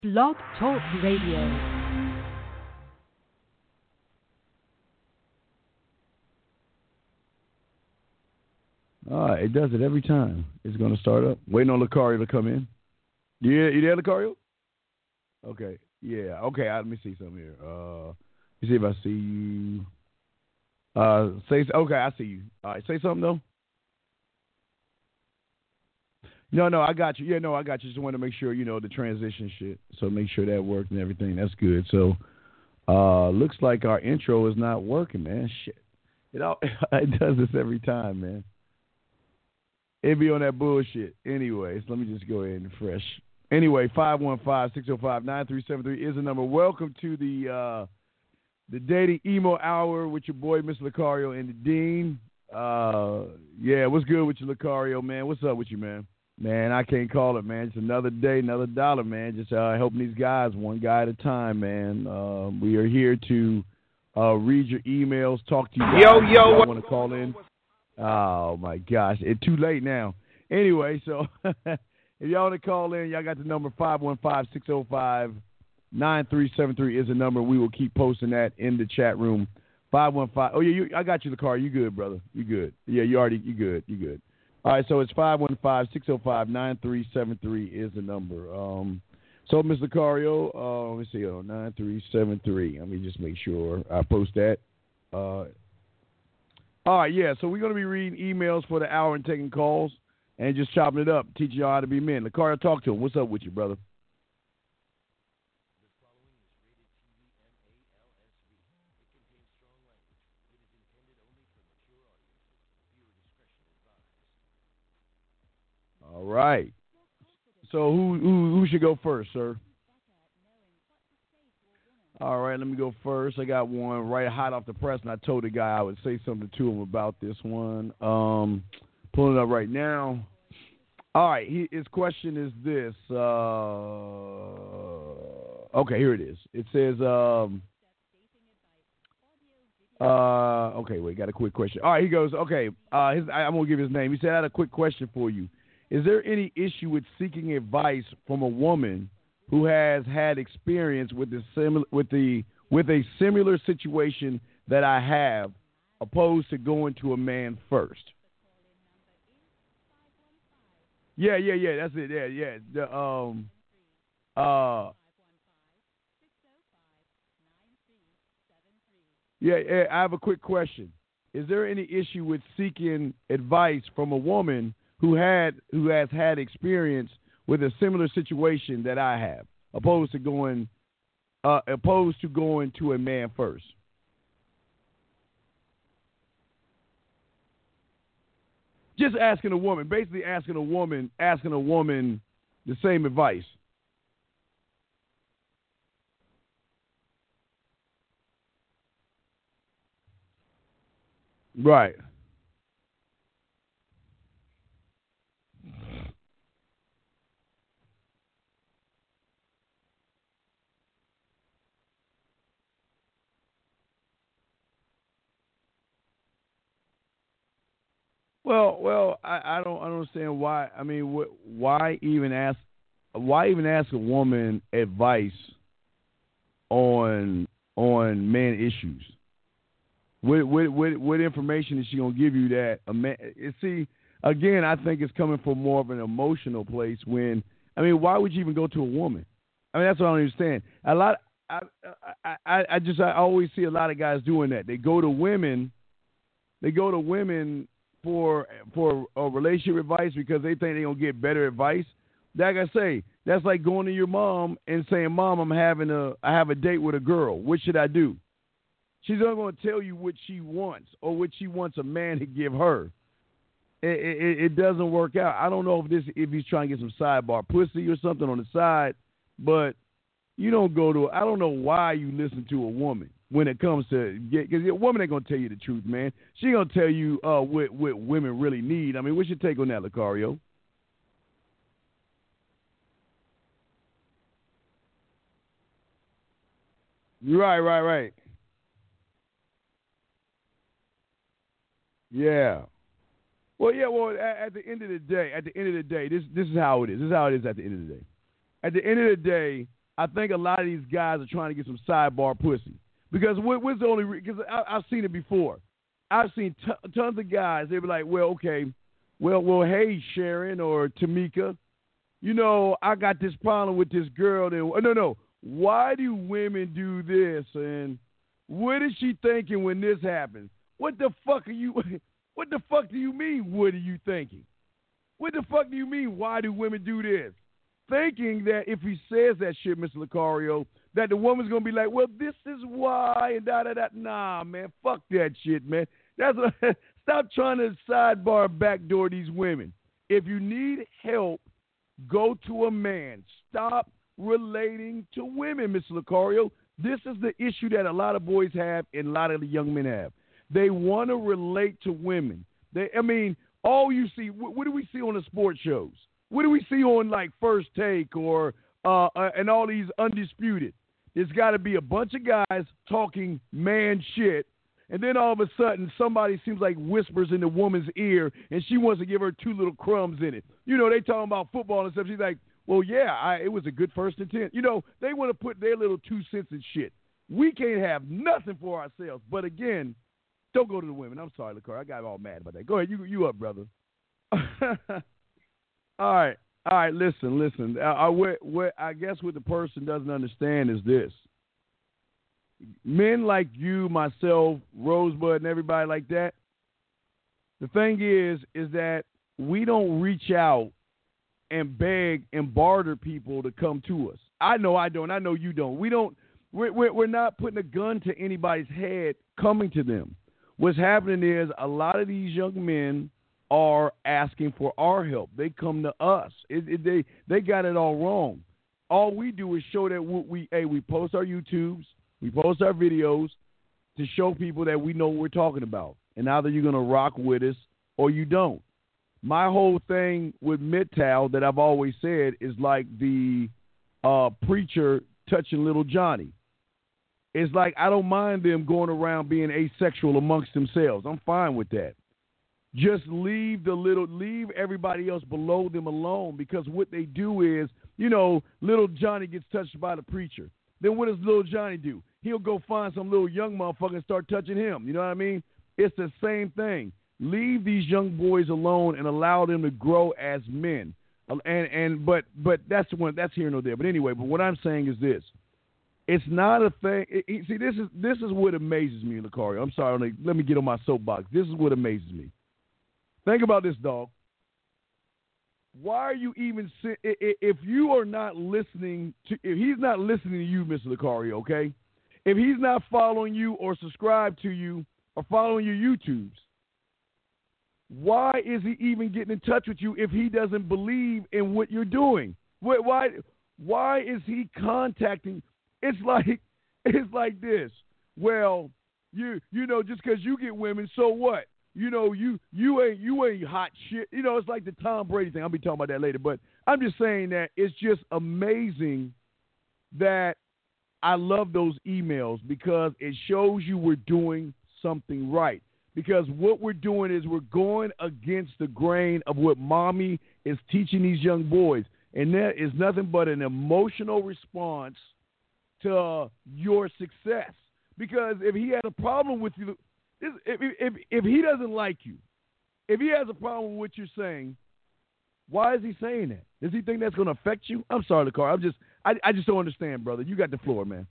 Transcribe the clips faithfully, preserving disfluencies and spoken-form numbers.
Blog Talk Radio. Uh, it does it every time. It's going to start up. Waiting on Lucario to come in. You, you there, Lucario? Okay. Yeah. Okay. I, let me see something here. Uh, let me see if I see you. Uh, say okay. I see you. All right. Say something though. No, no, I got you. Yeah, no, I got you. Just want to make sure you know the transition shit. So make sure that worked and everything. That's good. So, uh, looks like our intro is not working, man. Shit. It all it does this every time, man. It be on that bullshit. Anyways, let me just go ahead and fresh. Anyway, five one five, six oh five, nine three seven three is the number. Welcome to the uh, the Dating Emo Hour with your boy, Mister Lucario, and the Dean. Uh, yeah, what's good with you, Lucario, man? What's up with you, man? Man, I can't call it, man. It's another day, another dollar, man. Just uh, helping these guys one guy at a time, man. Uh, we are here to uh, read your emails, talk to you guys. Yo, yo, what? Want to call in? Oh, my gosh. It's too late now. Anyway, so if y'all want to call in, y'all got the number five one five, six oh five, nine three seven three is the number. We will keep posting that in the chat room. five one five. Oh, yeah, you, I got you, the car. You good, brother. You good. Yeah, you already, you good. You good. All right, so it's five one five, six oh five, nine three seven three is the number. Um, so, Mister Lucario, uh, let me see, oh, nine three seven three. Let me just make sure I post that. Uh, all right, yeah, so we're going to be reading emails for the hour and taking calls and just chopping it up, teaching y'all how to be men. Lucario, talk to him. What's up with you, brother? All right. So who, who who should go first, sir? All right, let me go first. I got one right hot off the press, and I told the guy I would say something to him about this one. Um, pulling it up right now. All right, he, his question is this. Uh, okay, here it is. It says, um, uh, okay, wait, got a quick question. All right, he goes, okay, uh, his, I, I'm going to give his name. He said, I had a quick question for you. Is there any issue with seeking advice from a woman who has had experience with the similar with the with a similar situation that I have, opposed to going to a man first? Yeah, yeah, yeah. That's it. Yeah, yeah. The, um, uh, yeah, yeah. I have a quick question. Is there any issue with seeking advice from a woman who had who has had experience with a similar situation that I have, opposed to going uh, opposed to going to a man first? Just asking a woman, basically asking a woman, asking a woman the same advice. Right. Well, well, I, I don't I don't understand why. I mean, wh- why even ask? Why even ask a woman advice on on man issues? What what what, what information is she gonna give you that a man? See, again, I think it's coming from more of an emotional place. When I mean, why would you even go to a woman? I mean, that's what I don't understand. A lot. I I I, I just I always see a lot of guys doing that. They go to women. They go to women for for a relationship advice because they think they're gonna get better advice. Like I say, that's like going to your mom and saying, "Mom, I'm having a I have a date with a girl. What should I do?" She's not gonna tell you what she wants or what she wants a man to give her. It, it, it doesn't work out. I don't know if this if he's trying to get some sidebar pussy or something on the side, but you don't go to. I don't know why you listen to a woman when it comes to get, because a woman ain't gonna tell you the truth, man. She gonna tell you uh, what what women really need. I mean, what's your take on that, Lucario? Right, right, right. Yeah. Well, yeah. Well, at, at the end of the day, at the end of the day, this this is how it is. This is how it is at the end of the day. At the end of the day, I think a lot of these guys are trying to get some sidebar pussy. Because what, what's the only reason? Because I've seen it before. I've seen t- tons of guys. They be like, well, okay, well, well, hey, Sharon or Tamika, you know, I got this problem with this girl. That, no, no. Why do women do this? And what is she thinking when this happens? What the fuck are you? What the fuck do you mean? What are you thinking? What the fuck do you mean? Why do women do this? Thinking that if he says that shit, Mister Lucario, that the woman's gonna be like, well, this is why, and da da da. Nah, man, fuck that shit, man. That's a, stop trying to sidebar backdoor these women. If you need help, go to a man. Stop relating to women, Mister Lucario. This is the issue that a lot of boys have and a lot of the young men have. They want to relate to women. They, I mean, all you see, what, what do we see on the sports shows? What do we see on like First Take or uh, uh, and all these Undisputed? It's got to be a bunch of guys talking man shit, and then all of a sudden somebody seems like whispers in the woman's ear, and she wants to give her two little crumbs in it. You know, they talking about football and stuff. She's like, well, yeah, I, it was a good first and ten. You know, they want to put their little two cents in shit. We can't have nothing for ourselves. But again, don't go to the women. I'm sorry, LaCar. I got all mad about that. Go ahead. You you up, brother. All right. All right. Listen, listen. I, I, what, what, I guess what the person doesn't understand is this. Men like you, myself, Rosebud, and everybody like that, the thing is, is that we don't reach out and beg and barter people to come to us. I know I don't. I know you don't. We don't. We're, we're, we're not putting a gun to anybody's head coming to them. What's happening is a lot of these young men are asking for our help. They come to us. It, it, they they got it all wrong. All we do is show that we, we hey we post our YouTubes, we post our videos to show people that we know what we're talking about. And either you're gonna rock with us or you don't. My whole thing with M G T O W that I've always said is like the uh, preacher touching little Johnny. It's like I don't mind them going around being asexual amongst themselves. I'm fine with that. Just leave the little, leave everybody else below them alone, because what they do is, you know, little Johnny gets touched by the preacher. Then what does little Johnny do? He'll go find some little young motherfucker and start touching him. You know what I mean? It's the same thing. Leave these young boys alone and allow them to grow as men. And and but but that's the one that's here and there. But anyway, but what I'm saying is this: it's not a thing. It, it, see, this is this is what amazes me, Lucario. I'm sorry. Let me get on my soapbox. This is what amazes me. Think about this, dog. Why are you even if you are not listening to if he's not listening to you, Mister Lucario, okay? If he's not following you or subscribed to you or following your YouTubes, why is he even getting in touch with you if he doesn't believe in what you're doing? Why why is he contacting? It's like it's like this. Well, you you know, just because you get women, so what? You know, you you ain't you ain't hot shit. You know, it's like the Tom Brady thing. I'll be talking about that later. But I'm just saying that it's just amazing that I love those emails because it shows you we're doing something right. Because what we're doing is we're going against the grain of what mommy is teaching these young boys. And that is nothing but an emotional response to your success. Because if he had a problem with you, If, if if he doesn't like you, if he has a problem with what you're saying, why is he saying that? Does he think that's going to affect you? I'm sorry, LaCar. I'm just I, I just don't understand, brother. You got the floor, man.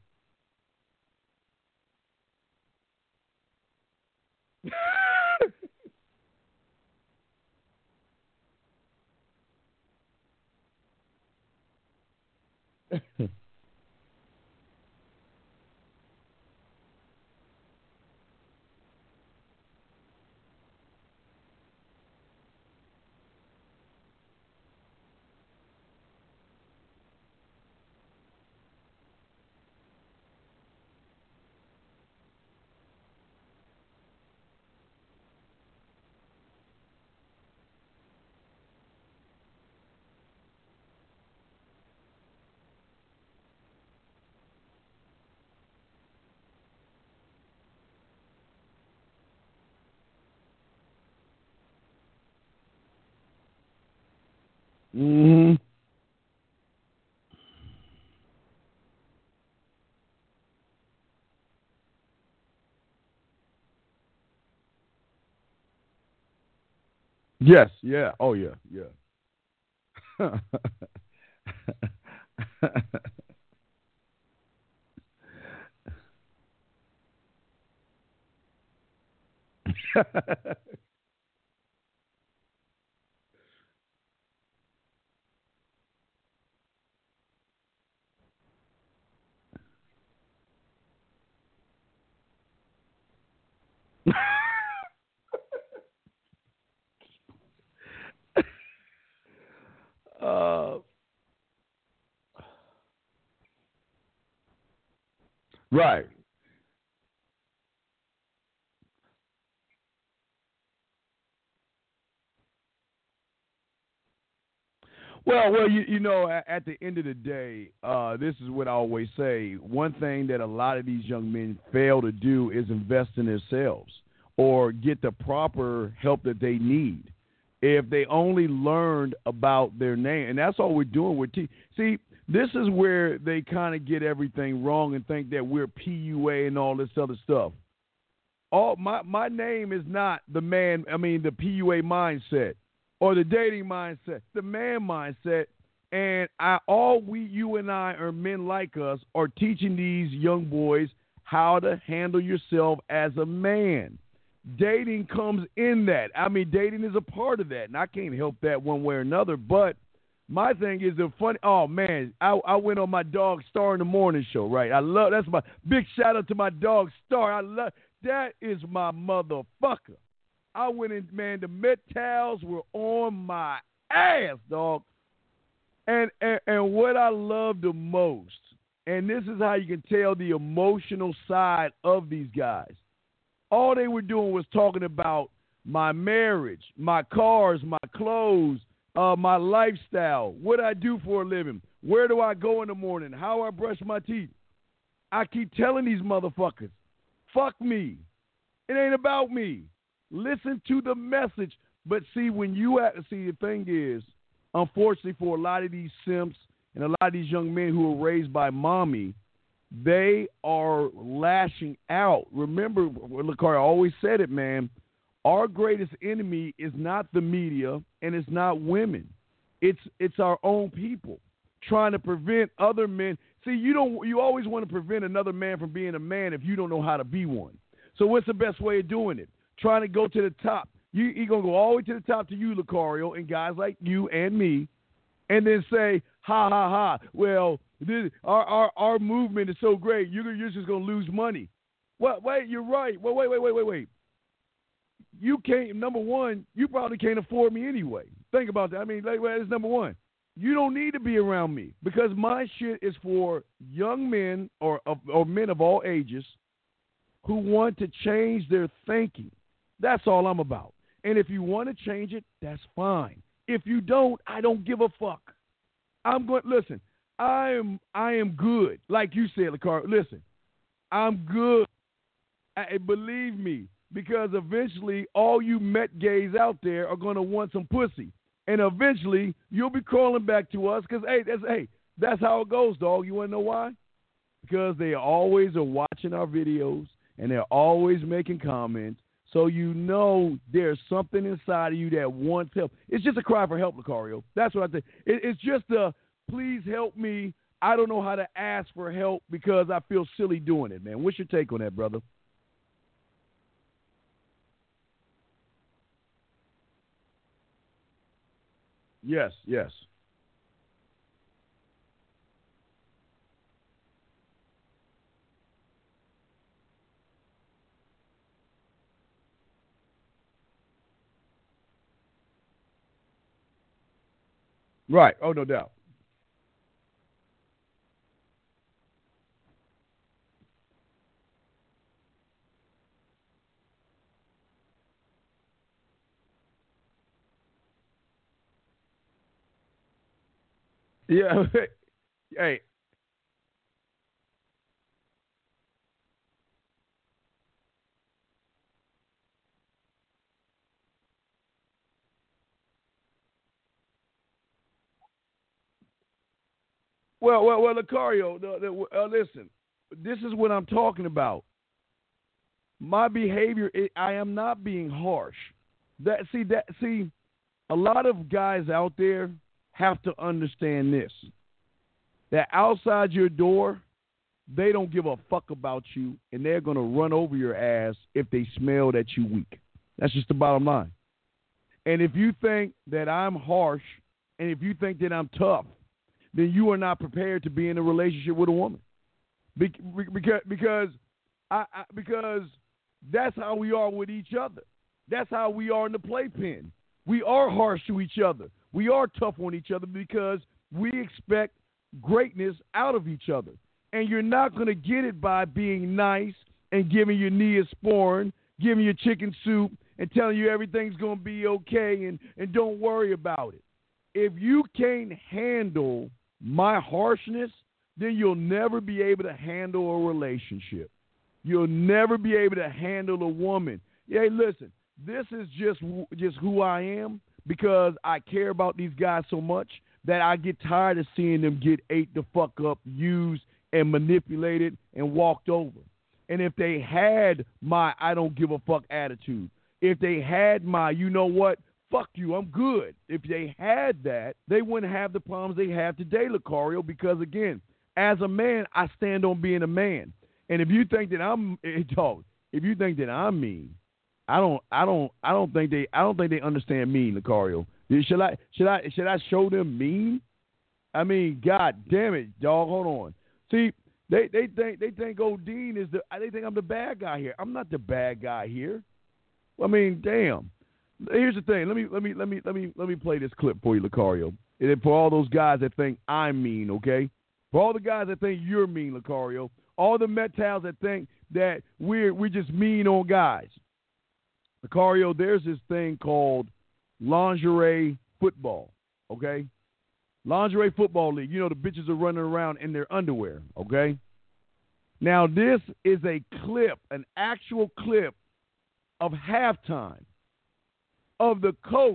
Mm-hmm. Yes, yeah, oh yeah, yeah. uh, right. Well, well, you you know, at, at the end of the day, uh, this is what I always say. One thing that a lot of these young men fail to do is invest in themselves or get the proper help that they need. If they only learned about their name, and that's all we're doing with T. See, this is where they kind of get everything wrong and think that we're P U A and all this other stuff. All my my name is not the man. I mean, the P U A mindset or the dating mindset, the man mindset. And I, all we, you and I, are men like us, are teaching these young boys how to handle yourself as a man. Dating comes in that. I mean, dating is a part of that, and I can't help that one way or another. But my thing is the funny. Oh man, I, I went on my dog Star in the morning show. Right, I love that's my big shout out to my dog Star. I love that is my motherfucker. I went in, man. The Met towels were on my ass, dog. And, and and what I love the most, and this is how you can tell the emotional side of these guys. All they were doing was talking about my marriage, my cars, my clothes, uh, my lifestyle, what I do for a living, where do I go in the morning, how I brush my teeth. I keep telling these motherfuckers, fuck me. It ain't about me. Listen to the message. But see, when you at, see, the thing is, unfortunately for a lot of these simps and a lot of these young men who are raised by mommy, they are lashing out. Remember, Lakar always said it, man. Our greatest enemy is not the media and it's not women. It's it's our own people trying to prevent other men. See, you don't. You always want to prevent another man from being a man if you don't know how to be one. So what's the best way of doing it? Trying to go to the top. You you gonna go all the way to the top to you, Lucario, and guys like you and me, and then say, ha ha ha. Well, this, our our our movement is so great. You're you're just gonna lose money. Well, wait, you're right. Well, wait, wait, wait, wait, wait. You can't. Number one, you probably can't afford me anyway. Think about that. I mean, like, well, that's number one. You don't need to be around me because my shit is for young men or or men of all ages who want to change their thinking. That's all I'm about. And if you want to change it, that's fine. If you don't, I don't give a fuck. I'm going. Listen, I am. I am good. Like you said, Lacar. Listen, I'm good. I, believe me, because eventually, all you Met gays out there are going to want some pussy, and eventually, you'll be calling back to us because hey, that's hey, that's how it goes, dog. You want to know why? Because they always are watching our videos and they're always making comments. So you know there's something inside of you that wants help. It's just a cry for help, Lucario. That's what I think. It, it's just a, please help me. I don't know how to ask for help because I feel silly doing it, man. What's your take on that, brother? Yes, yes. Right. Oh, no doubt. Yeah. Hey. Well, well, well, Lucario, the, the, uh, listen, this is what I'm talking about. My behavior, I am not being harsh. That see that see. a lot of guys out there have to understand this, that outside your door, they don't give a fuck about you, and they're going to run over your ass if they smell that you weak. That's just the bottom line. And if you think that I'm harsh, and if you think that I'm tough, then you are not prepared to be in a relationship with a woman. Be- because because I, I because that's how we are with each other. That's how we are in the playpen. We are harsh to each other. We are tough on each other because we expect greatness out of each other. And you're not going to get it by being nice and giving your Neosporin, giving you chicken soup, and telling you everything's going to be okay and, and don't worry about it. If you can't handle my harshness, then you'll never be able to handle a relationship. You'll never be able to handle a woman. Hey, listen, this is just just who I am because I care about these guys so much that I get tired of seeing them get ate the fuck up, used, and manipulated and walked over. And if they had my I don't give a fuck attitude, if they had my, you know what, fuck you, I'm good. If they had that, they wouldn't have the problems they have today, Lucario, because, again, as a man, I stand on being a man. And if you think that I'm dog, if you think that I'm mean, I don't I don't I don't think they I don't think they understand mean, Lucario. Should I should I should I show them mean? I mean, God damn it, dog, hold on. See, they, they think they think Odin is the they think I'm the bad guy here. I'm not the bad guy here. I mean, damn. Here's the thing. Let me let me let me let me let me play this clip for you, Lucario. And for all those guys that think I'm mean, okay? For all the guys that think you're mean, Lucario. All the Metals that think that we're we're just mean on guys. Lucario, there's this thing called lingerie football, okay? Lingerie football league. You know, the bitches are running around in their underwear, okay? Now, this is a clip, an actual clip of halftime of the coach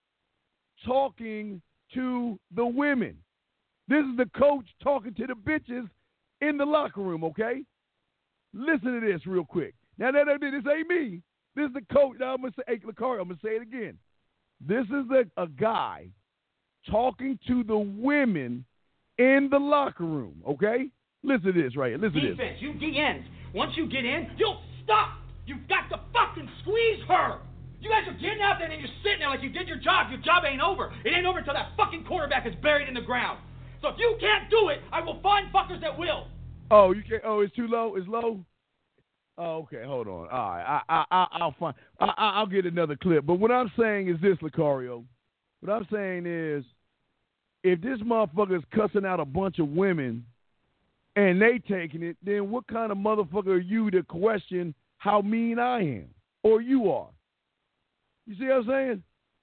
talking to the women. This is the coach talking to the bitches in the locker room, okay? Listen to this real quick. Now, now, now this ain't me. This is the coach. Now, I'm going to say, hey, Lucario, I'm going to say it again. This is a, a guy talking to the women in the locker room, okay? Listen to this right here. Listen Defense, to this. you D Ns. Once you get in, you'll stop. You've got to fucking squeeze her. You guys are getting out there and you're sitting there like you did your job. Your job ain't over. It ain't over until that fucking quarterback is buried in the ground. So if you can't do it, I will find fuckers that will. Oh, you can't. Oh, it's too low. It's low. Oh, okay. Hold on. All right, I, I, I, I'll find. I, I'll get another clip. But what I'm saying is this, Lucario. What I'm saying is, if this motherfucker is cussing out a bunch of women, and they taking it, then what kind of motherfucker are you to question how mean I am or you are? You see what I'm saying?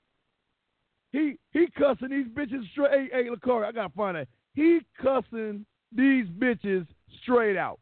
He he cussing these bitches straight. Hey, hey, Lucario, I gotta find that. He cussing these bitches straight out.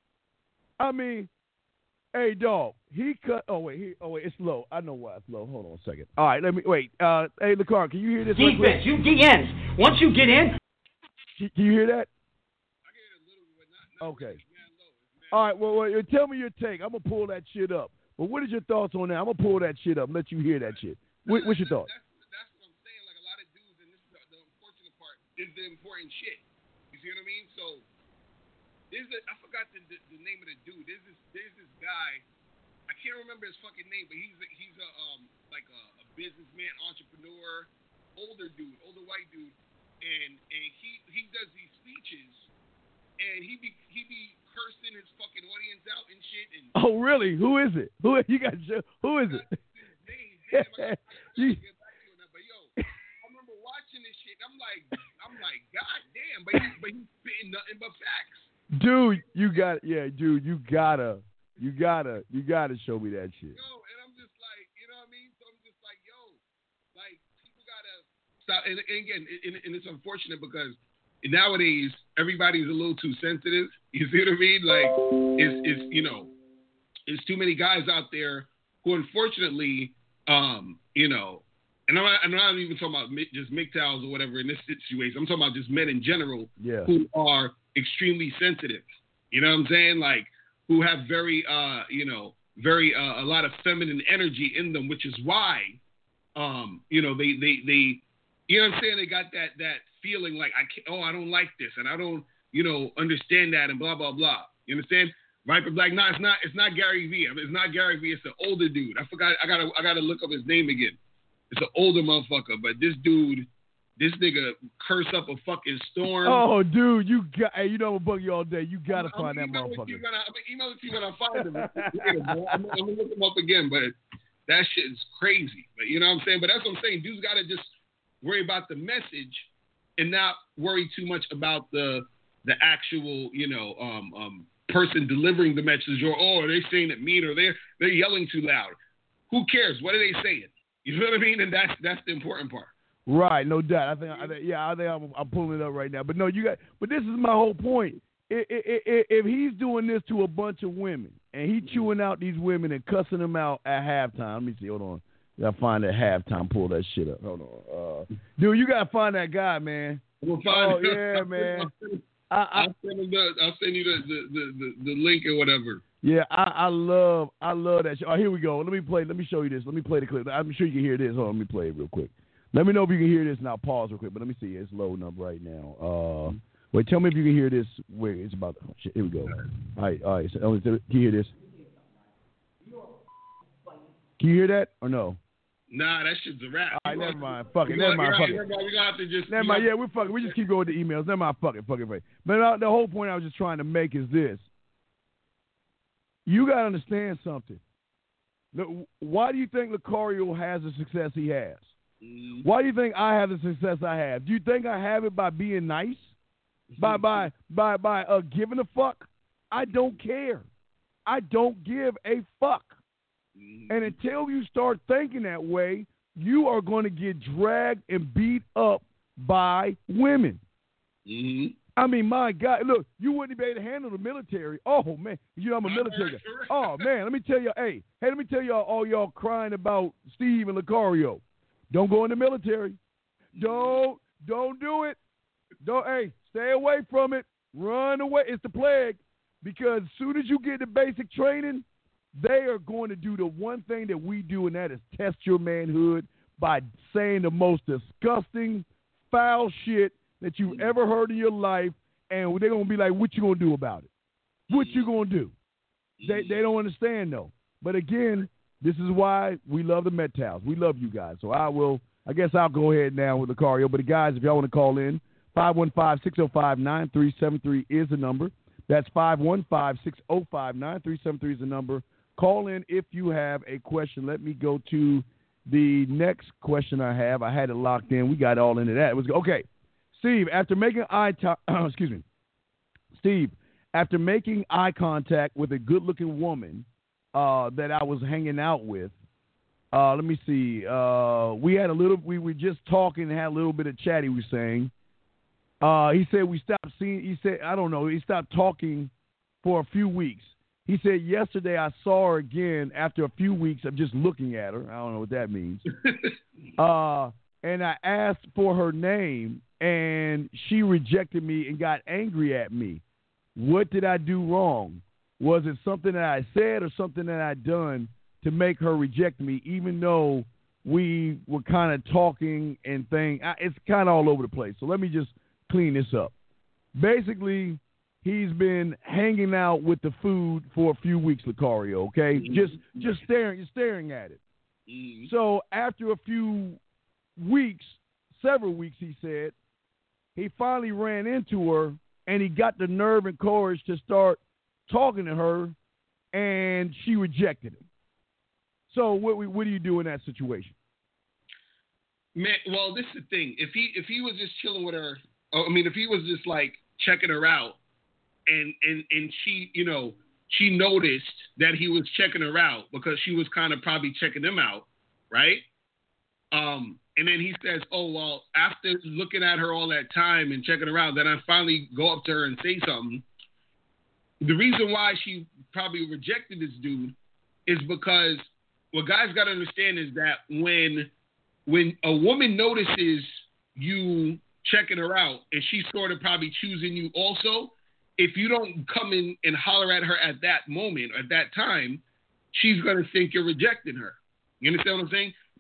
I mean, hey, dog. He cut. Oh wait, he, oh wait, it's low. I know why it's low. Hold on a second. All right, let me wait. Uh, hey, Lucario, can you hear this? Defense, you D Ns. Once you get in, can, can you hear that? I can hear it a little bit, not, not okay. Low. All right. Well, well, tell me your take. I'm gonna pull that shit up. But what is your thoughts on that? I'm gonna pull that shit up and let you hear that shit. What, what's your thoughts? That's, that's what I'm saying. Like a lot of dudes, and this is the, the unfortunate part, is the important shit. You see what I mean? So there's a, I forgot the, the, the name of the dude. There's this there's this guy. I can't remember his fucking name, but he's a, he's a um like a, a businessman, entrepreneur, older dude, older white dude, and and he he does these speeches, and he be he be cursing his fucking audience out and shit. And oh really? Who is it? Who you got? Who is it? Name, damn, I, I, I you, get back to you on that, but yo, I remember watching this shit. I'm like, I'm like, God damn, but he, but he's spitting nothing but facts. Dude, you got yeah, dude, you gotta, you gotta, you gotta show me that shit. Yo, and I'm just like, you know what I mean? So I'm just like, yo, like people gotta stop. And, and again, and, and it's unfortunate because nowadays everybody's a little too sensitive. You see what I mean? Like, it's it's you know, it's too many guys out there who unfortunately, um, you know, and I'm not, I'm not even talking about just M G T O Ws or whatever in this situation. I'm talking about just men in general yeah. who are extremely sensitive. You know what I'm saying? Like, who have very, uh, you know, very uh, a lot of feminine energy in them, which is why Um, you know, they, they, they, you know what I'm saying? They got that, that feeling like, I can't, oh, I don't like this, and I don't, you know, understand that, and blah, blah, blah. You understand? Viper Black, no, it's not, it's not Gary Vee. I mean, it's not Gary Vee, it's an older dude. I forgot, I gotta, I gotta look up his name again. It's an older motherfucker, but this dude, this nigga curse up a fucking storm. Oh, dude, you got, hey, you know I'm gonna bug you all day. You gotta I'm, find I'm that motherfucker. You when I, I'm gonna email it to you when I find him. I'm, I'm gonna look him up again, but that shit is crazy. But you know what I'm saying? But that's what I'm saying. Dudes gotta just worry about the message and not worry too much about the the actual, you know, um, um, person delivering the message, or oh, are they saying it mean, or they're they're yelling too loud. Who cares? What are they saying? You know what I mean? And that's that's the important part. Right, no doubt. I think, I think yeah, I think I'm, I'm pulling it up right now. But no, you got. But this is my whole point. If, if, if he's doing this to a bunch of women and he chewing out these women and cussing them out at halftime, let me see. Hold on, gotta find that halftime. Pull that shit up. Hold on, uh, dude. You gotta find that guy, man. We'll find oh him. yeah, man. I'll send, I, I, I'll send, the, I'll send you the, the, the, the link or whatever. Yeah, I, I love I love that show. Oh, here we go. Let me play. Let me show you this. Let me play the clip. I'm sure you can hear this. Hold on, let me play it real quick. Let me know if you can hear this, and I'll pause real quick. But let me see. It's loading up right now. Uh, wait, tell me if you can hear this. Wait, it's about. Oh, shit, here we go. All right, all right. So, can you hear this? Can you hear that or no? Nah, that shit's a wrap. All right, never mind. Fuck it. Never mind. Fuck it. We're gonna have to just. Never mind. Yeah, we're fucking. We just keep going to emails. Never mind. Fuck it. Fuck it. Fuck it. But uh, the whole point I was just trying to make is this. You gotta understand something. Why do you think Lucario has the success he has? Mm. Why do you think I have the success I have? Do you think I have it by being nice? by by by by uh, giving a fuck? I don't care. I don't give a fuck. Mm. And until you start thinking that way, you are going to get dragged and beat up by women. Mm-hmm. I mean, my God, look, you wouldn't be able to handle the military. Oh, man, you know I'm a military guy. Oh, man, let me tell you, hey, hey, let me tell y'all, all y'all crying about Steve and Lucario. Don't go in the military. Don't, don't do it. Don't, hey, stay away from it. Run away. It's the plague. Because as soon as you get the basic training, they are going to do the one thing that we do, and that is test your manhood by saying the most disgusting, foul shit that you've ever heard in your life, and they're going to be like, what you going to do about it? What you going to do? They they don't understand, though. But again, this is why we love the Metals. We love you guys. So I will, I guess I'll go ahead now with Lucario. But guys, if y'all want to call in, five one five, six oh five, nine three seven three is the number. That's five one five, six oh five, nine three seven three is the number. Call in if you have a question. Let me go to the next question I have. I had it locked in. We got all into that. It was okay. Steve, after making eye to- excuse me, Steve, after making eye contact with a good-looking woman uh, that I was hanging out with, uh, let me see. Uh, we had a little. We were just talking and had a little bit of chat. He was saying. Uh, he said we stopped seeing. He said I don't know. He stopped talking for a few weeks. He said yesterday I saw her again after a few weeks of just looking at her. I don't know what that means. uh, and I asked for her name. And she rejected me and got angry at me. What did I do wrong? Was it something that I said or something that I done to make her reject me, even though we were kind of talking and thing? It's kind of all over the place. So let me just clean this up. Basically, he's been hanging out with the food for a few weeks, Lucario, okay? Mm-hmm. Just just staring, you're staring at it. Mm-hmm. So after a few weeks, several weeks, he said, he finally ran into her, and he got the nerve and courage to start talking to her, and she rejected him. So what what do you do in that situation? Man, well, this is the thing. If he if he was just chilling with her, I mean, if he was just like checking her out, and and and she, you know, she noticed that he was checking her out because she was kind of probably checking him out, right? Um. And then he says, oh, well, after looking at her all that time and checking her out, then I finally go up to her and say something. The reason why she probably rejected this dude is because what guys got to understand is that when when a woman notices you checking her out and she's sort of probably choosing you also, if you don't come in and holler at her at that moment, at that time, she's going to think you're rejecting her. You understand what I'm saying?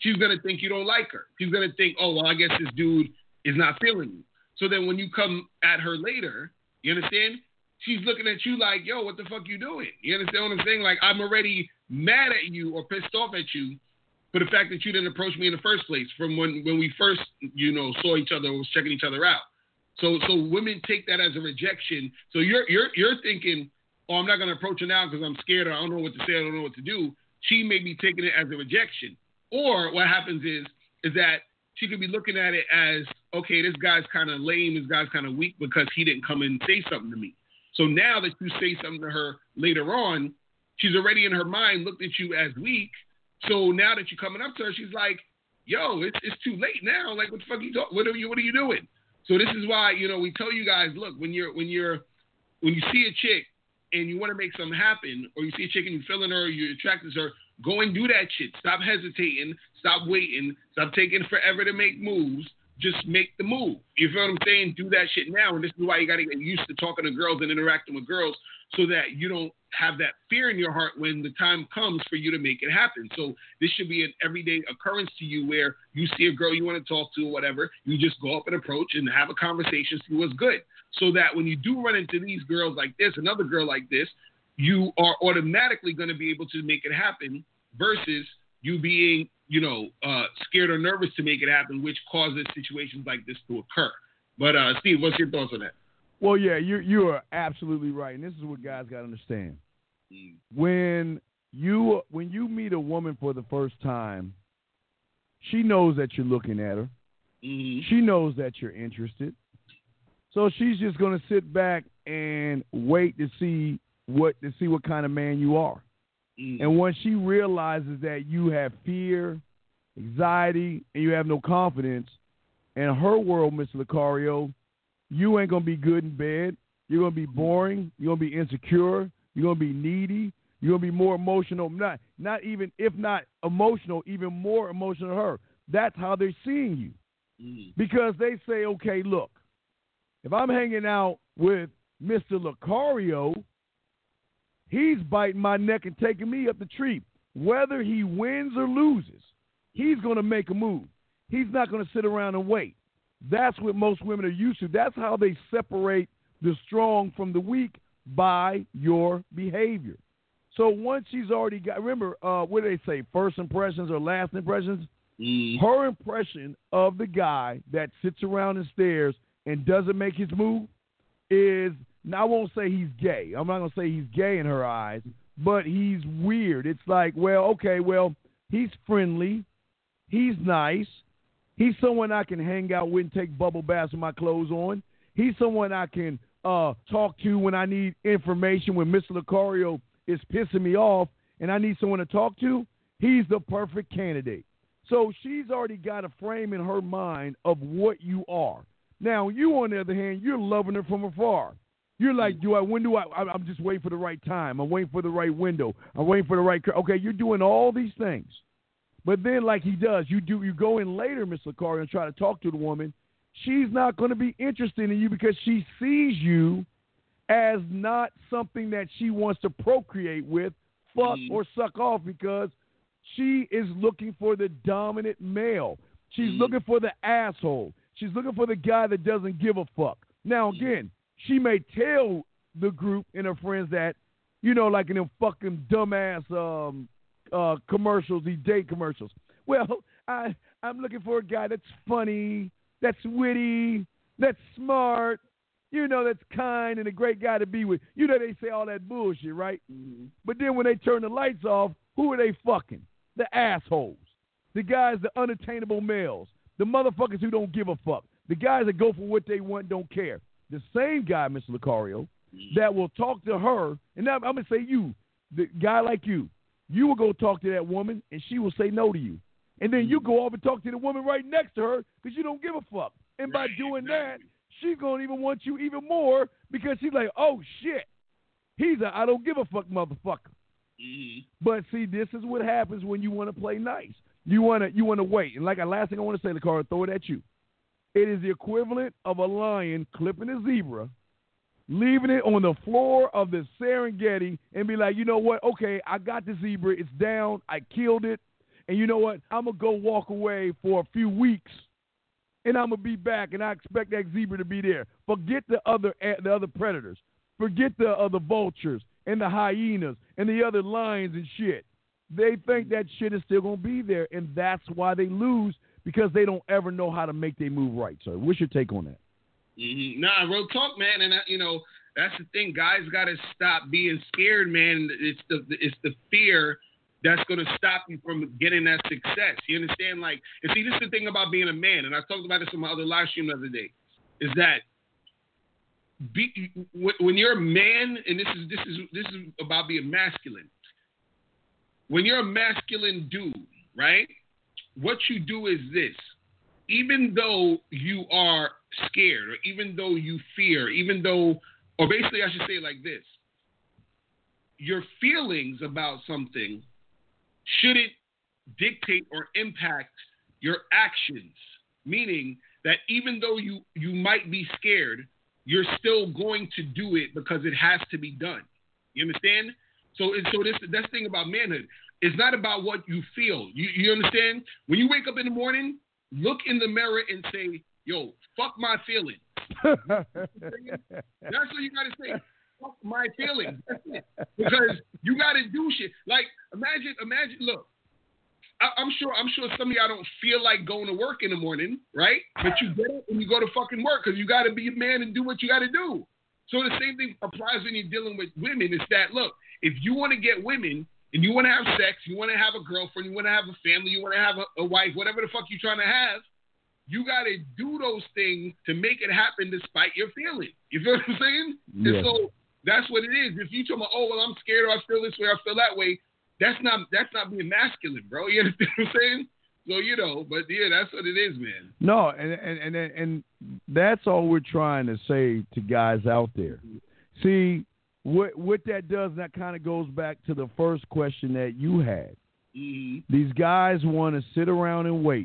she's going to think you don't like her. She's going to think, oh, well, I guess this dude is not feeling you. So then when you come at her later, you understand? She's looking at you like, yo, what the fuck you doing? You understand what I'm saying? Like, I'm already mad at you or pissed off at you for the fact that you didn't approach me in the first place from when, when we first, you know, saw each other or was checking each other out. So so women take that as a rejection. So you're you're you're thinking, oh, I'm not going to approach her now because I'm scared or I don't know what to say, I don't know what to do. She may be taking it as a rejection. Or what happens is is that she could be looking at it as, okay, this guy's kind of lame, this guy's kind of weak because he didn't come and say something to me. So now that you say something to her later on, she's already in her mind looked at you as weak. So now that you're coming up to her, she's like, yo, it's it's too late now. Like, what the fuck are you talking? What are you what are you doing? So this is why, you know, we tell you guys, look, when you're when you're when you see a chick and you want to make something happen, or you see a chick and you're feeling her, or you're attracted to her, go and do that shit. Stop hesitating. Stop waiting. Stop taking forever to make moves. Just make the move. You feel what I'm saying? Do that shit now. And this is why you got to get used to talking to girls and interacting with girls so that you don't have that fear in your heart when the time comes for you to make it happen. So this should be an everyday occurrence to you where you see a girl you want to talk to or whatever, you just go up and approach and have a conversation, see what's good. So that when you do run into these girls like this, another girl like this, you are automatically going to be able to make it happen versus you being, you know, uh, scared or nervous to make it happen, which causes situations like this to occur. But, uh, Steve, what's your thoughts on that? Well, yeah, you you are absolutely right, and this is what guys got to understand. Mm. When you when you meet a woman for the first time, she knows that you're looking at her. Mm-hmm. She knows that you're interested. So she's just going to sit back and wait to see what to see what kind of man you are. Mm-hmm. And once she realizes that you have fear, anxiety, and you have no confidence, in her world, Mister Lucario, you ain't going to be good in bed. You're going to be boring. You're going to be insecure. You're going to be needy. You're going to be more emotional. Not, not even, if not emotional, even more emotional than her. That's how they're seeing you. Mm-hmm. Because they say, okay, look, if I'm hanging out with Mister Lucario, he's biting my neck and taking me up the tree. Whether he wins or loses, he's going to make a move. He's not going to sit around and wait. That's what most women are used to. That's how they separate the strong from the weak, by your behavior. So once she's already got, remember, uh, what do they say, first impressions or last impressions? Mm. Her impression of the guy that sits around and stares and doesn't make his move is, now I won't say he's gay. I'm not going to say he's gay in her eyes, but he's weird. It's like, well, okay, well, he's friendly. He's nice. He's someone I can hang out with and take bubble baths with my clothes on. He's someone I can uh, talk to when I need information, when Mister Lucario is pissing me off and I need someone to talk to. He's the perfect candidate. So she's already got a frame in her mind of what you are. Now, you, on the other hand, you're loving her from afar. You're like, do I, when do I, I'm just waiting for the right time. I'm waiting for the right window. I'm waiting for the right, okay, you're doing all these things. But then, like he does, you do you go in later, Mister Lucario, and try to talk to the woman. She's not going to be interested in you because she sees you as not something that she wants to procreate with, fuck, mm. or suck off, because she is looking for the dominant male. She's mm. looking for the asshole. She's looking for the guy that doesn't give a fuck. Now, again, she may tell the group and her friends that, you know, like in them fucking dumbass um, uh, commercials, these date commercials. Well, I, I'm looking for a guy that's funny, that's witty, that's smart, you know, that's kind and a great guy to be with. You know, they say all that bullshit, right? Mm-hmm. But then when they turn the lights off, who are they fucking? The assholes. The guys, the unattainable males. The motherfuckers who don't give a fuck. The guys that go for what they want, don't care. The same guy, Mister Lucario, mm-hmm. that will talk to her, and now I'm going to say you, the guy like you, you will go talk to that woman, and she will say no to you. And then you go off and talk to the woman right next to her because you don't give a fuck. And by doing that, she's going to even want you even more because she's like, oh, shit. He's a I don't give a fuck motherfucker. Mm-hmm. But, see, this is what happens when you want to play nice. You want to you want to wait. And like the last thing I want to say, Lucario, throw it at you. It is the equivalent of a lion clipping a zebra, leaving it on the floor of the Serengeti and be like, you know what? Okay, I got the zebra. It's down. I killed it. and you know what? I'm going to go walk away for a few weeks, and I'm going to be back, and I expect that zebra to be there. Forget the other the other predators. Forget the other vultures and the hyenas and the other lions and shit. They think that shit is still going to be there, and that's why they lose, because they don't ever know how to make their move right, sir. What's your take on that? Mm-hmm. Nah, real talk, man. And, uh, you know, that's the thing. Guys got to stop being scared, man. It's the it's the fear that's going to stop you from getting that success. You understand? Like, and see, this is the thing about being a man, and I talked about this on my other live stream the other day, is that be, when you're a man, and this is this is this is about being masculine. When you're a masculine dude, right? What you do is this. Even though you are scared, or even though you fear, even though, or basically I should say it like this, your feelings about something shouldn't dictate or impact your actions. Meaning that even though you, you might be scared, you're still going to do it because it has to be done. You understand? So, so this that's the thing about manhood. It's not about what you feel. You, you understand? When you wake up in the morning, look in the mirror and say, yo, fuck my feelings. That's what you got to say. Fuck my feelings. That's it. Because you got to do shit. Like, imagine, imagine, look, I, I'm sure I'm sure some of y'all don't feel like going to work in the morning, right? But you get it and you go to fucking work because you got to be a man and do what you got to do. So the same thing applies when you're dealing with women. Is that, look, if you want to get women, and you want to have sex, you want to have a girlfriend, you want to have a family, you want to have a, a wife, whatever the fuck you're trying to have, you got to do those things to make it happen despite your feelings. You feel what I'm saying? Yeah. And so that's what it is. If you tell me, oh, well, I'm scared, or I feel this way, or I feel that way, that's not that's not being masculine, bro. You understand what I'm saying? So, you know, but yeah, that's what it is, man. No, and and and, and that's all we're trying to say to guys out there. See, What what that does, that kind of goes back to the first question that you had. Mm-hmm. These guys want to sit around and wait.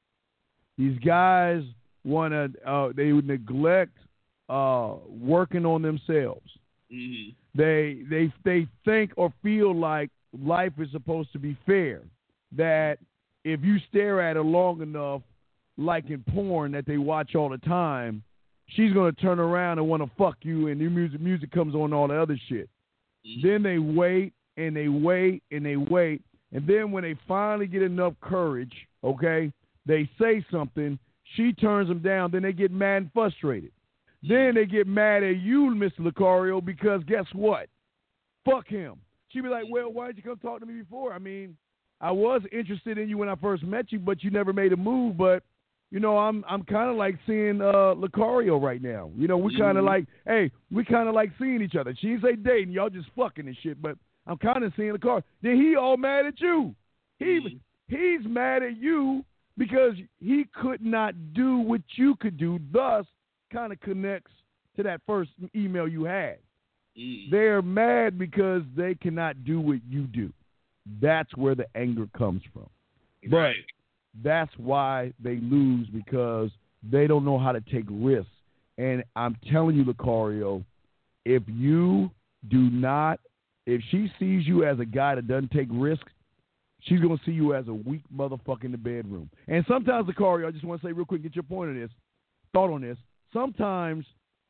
These guys want to, uh, they would neglect uh, working on themselves. Mm-hmm. They they they think or feel like life is supposed to be fair. That if you stare at her long enough, like in porn that they watch all the time, she's going to turn around and want to fuck you, and new music music comes on, all the other shit. Mm-hmm. Then they wait, and they wait, and they wait. And then when they finally get enough courage, okay, they say something, she turns them down, then they get mad and frustrated. Mm-hmm. Then they get mad at you, Mister Lucario, because guess what? Fuck him. She be like, well, why did you come talk to me before? I mean, I was interested in you when I first met you, but you never made a move, but you know, I'm I'm kind of like seeing uh, Lucario right now. You know, we kind of mm-hmm. like, hey, we kind of like seeing each other. She didn't say dating, y'all just fucking and shit, but I'm kind of seeing Lucario. Then he all mad at you. He mm-hmm. He's mad at you because he could not do what you could do, thus kind of connects to that first email you had. Mm-hmm. They're mad because they cannot do what you do. That's where the anger comes from. Right. But that's why they lose, because they don't know how to take risks. And I'm telling you, Lucario, if you do not, if she sees you as a guy that doesn't take risks, she's going to see you as a weak motherfucker in the bedroom. And sometimes, Lucario, I just want to say real quick, get your point on this, thought on this. Sometimes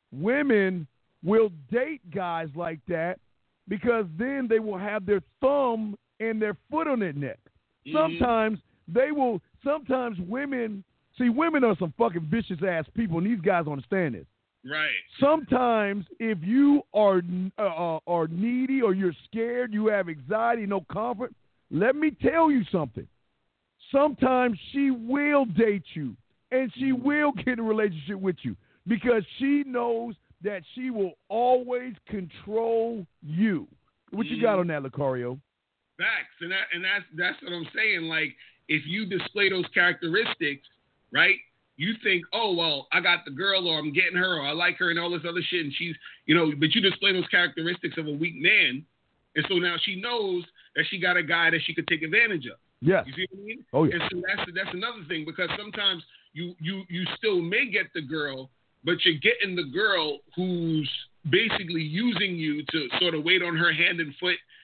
women will date guys like that because then they will have their thumb and their foot on their neck. Mm-hmm. Sometimes they will, sometimes women, see, women are some fucking vicious ass people, and these guys understand this. Right. Sometimes if you are uh, are needy or you're scared, you have anxiety, no comfort, let me tell you something. Sometimes she will date you, and she will get in a relationship with you because she knows that she will always control you. What you got on that, Lucario? Facts, and that, and that's that's what I'm saying. Like, if you display those characteristics, right? You think, oh, well, I got the girl, or I'm getting her, or I like her, and all this other shit, and she's, you know, but you display those characteristics of a weak man, and so now she knows that she got a guy that she could take advantage of. Yeah. You see what I mean? Oh, yeah. And so that's that's another thing, because sometimes you you you still may get the girl, but you're getting the girl who's basically using you to sort of wait on her hand and foot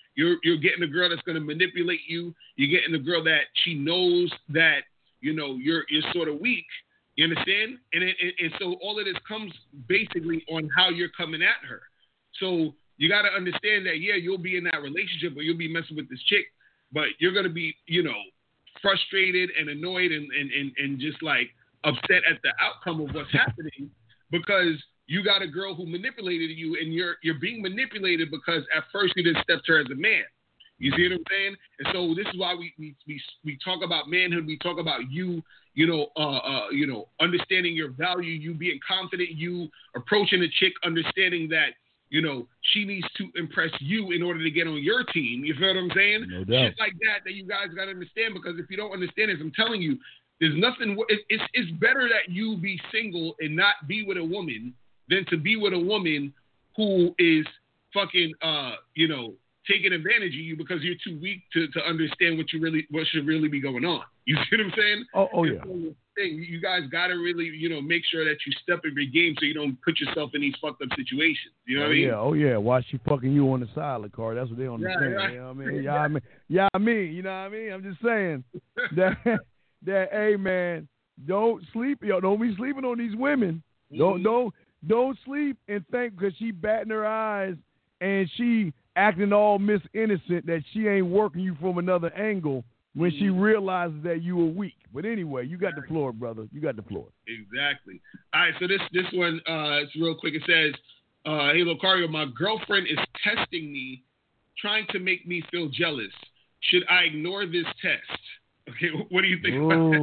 You're you're getting a girl that's going to manipulate you. You're getting a girl that she knows that, you know, you're you're sort of weak. You understand? And, it, and and so all of this comes basically on how you're coming at her. So you got to understand that, yeah, you'll be in that relationship or you'll be messing with this chick, but you're going to be, you know, frustrated and annoyed and, and, and, and just like upset at the outcome of what's happening because you got a girl who manipulated you and you're you're being manipulated because at first you didn't step to her as a man. You see what I'm saying? And so this is why we we we, we talk about manhood. We talk about you, you know, uh, uh, you know, understanding your value, you being confident, you approaching a chick, understanding that, you know, she needs to impress you in order to get on your team. You feel what I'm saying? No doubt. Shit like that that you guys got to understand, because if you don't understand this, I'm telling you, there's nothing. It, it's it's better that you be single and not be with a woman than to be with a woman who is fucking, uh, you know, taking advantage of you because you're too weak to, to understand what you really what should really be going on. You see what I'm saying? Oh, oh yeah. So, thing, you guys got to really, you know, make sure that you step in your game so you don't put yourself in these fucked up situations. You know oh, what I mean? Yeah, oh yeah. Why she fucking you on the side, car? That's what they don't understand. Yeah, yeah. You know what I mean? Yeah, I mean, yeah, I mean, you know what I mean? I'm just saying that that hey man, don't sleep, yo, don't be sleeping on these women. Mm-hmm. Don't don't don't sleep and think because she batting her eyes and she acting all Miss Innocent that she ain't working you from another angle when mm-hmm. she realizes that you were weak. But anyway, you got the floor, brother. You got the floor. Exactly. All right, so this this one, uh, it's real quick. It says, uh, hey, Lucario, my girlfriend is testing me, trying to make me feel jealous. Should I ignore this test? Okay, what do you think ooh, about that?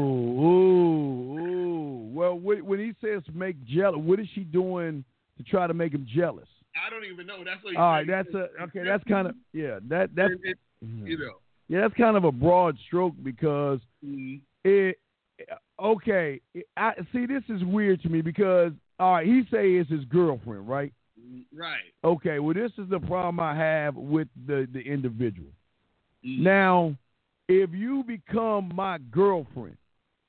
Ooh, ooh. Well, when he says make jealous, what is she doing to try to make him jealous? I don't even know. That's what he All right, said. that's a okay. That's kind of yeah. That that's it, it, you know. Yeah, that's kind of a broad stroke because mm-hmm. it. Okay, I see. This is weird to me because all right, he say it's his girlfriend, right? Right. Okay. Well, this is the problem I have with the the individual. Mm-hmm. Now, if you become my girlfriend,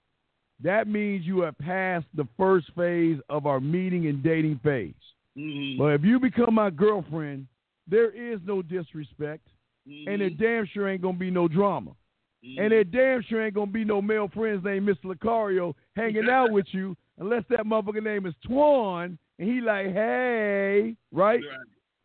that means you have passed the first phase of our meeting and dating phase. Mm-hmm. But if you become my girlfriend, there is no disrespect, mm-hmm. and there damn sure ain't gonna be no drama, mm-hmm. and there damn sure ain't gonna be no male friends named Mister Lucario hanging out with you unless that motherfucker name is Twan and he like, hey, right? right?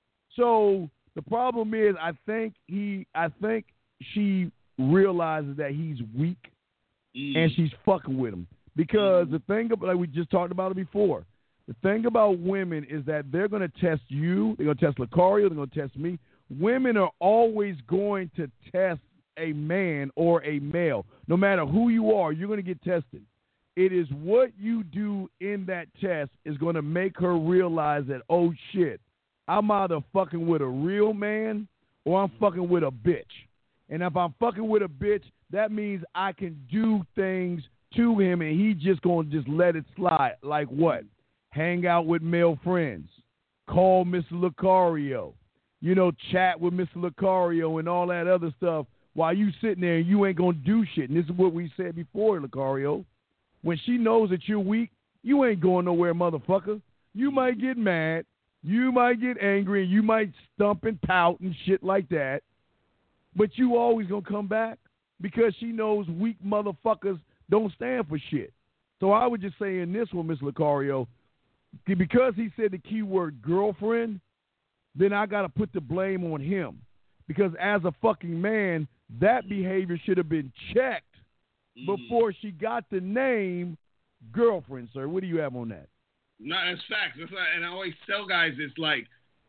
So the problem is, I think he, I think she realizes that he's weak, mm-hmm. and she's fucking with him because mm-hmm. the thing about, like we just talked about it before. The thing about women is that they're going to test you. They're going to test Lucario. They're going to test me. Women are always going to test a man or a male. No matter who you are, you're going to get tested. It is what you do in that test is going to make her realize that, oh, shit, I'm either fucking with a real man or I'm fucking with a bitch. And if I'm fucking with a bitch, that means I can do things to him and he just going to just let it slide. Like what? Hang out with male friends, call Mister Lucario, you know, chat with Mister Lucario and all that other stuff while you sitting there and you ain't going to do shit. And this is what we said before, Lucario. When she knows that you're weak, you ain't going nowhere, motherfucker. You might get mad, you might get angry, and you might stump and pout and shit like that, but you always going to come back because she knows weak motherfuckers don't stand for shit. So I would just say in this one, Mister Lucario, because he said the keyword girlfriend, then I got to put the blame on him. Because as a fucking man, that behavior should have been checked mm. before she got the name girlfriend, sir. What do you have on that? No, that's facts. That's like, and I always tell guys, it's like,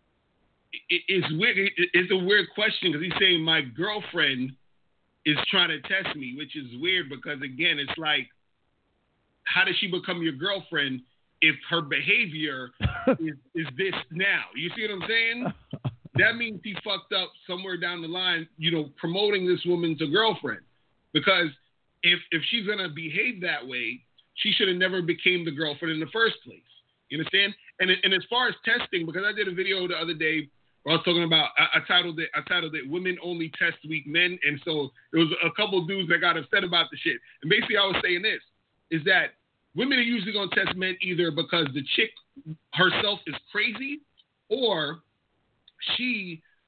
it, it's weird. It, it's a weird question because he's saying my girlfriend is trying to test me, which is weird because, again, it's like, how does she become your girlfriend if her behavior is, is this now? You see what I'm saying? That means he fucked up somewhere down the line, you know, promoting this woman to girlfriend. Because if if she's going to behave that way, she should have never became the girlfriend in the first place. You understand? And and as far as testing, because I did a video the other day where I was talking about, I, I titled it, I titled it, Women Only Test Weak Men. And so there was a couple dudes that got upset about the shit. And basically I was saying this, is that women are usually going to test men either because the chick herself is crazy or she